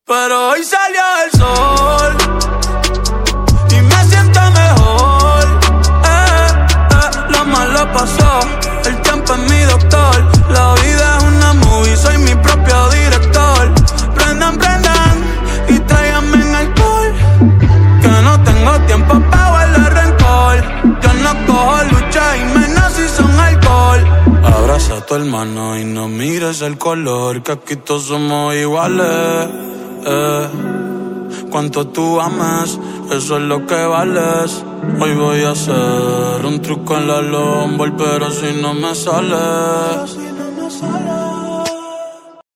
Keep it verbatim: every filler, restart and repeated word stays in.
Pero hoy salió el sol y me siento mejor. Eh, eh, lo malo pasó, el tiempo es mi doctor. La vida es una movie, soy mi propio director. Prendan, prendan y tráiganme en alcohol, que no tengo tiempo para guardar rencor. Yo no cojo lucha y menos si son alcohol. Abraza a tu hermano y no mires el color, que aquí todos somos iguales. Eh, cuanto tú amas, eso es lo que vales. Hoy voy a hacer un truco en la lomba, pero si no me sale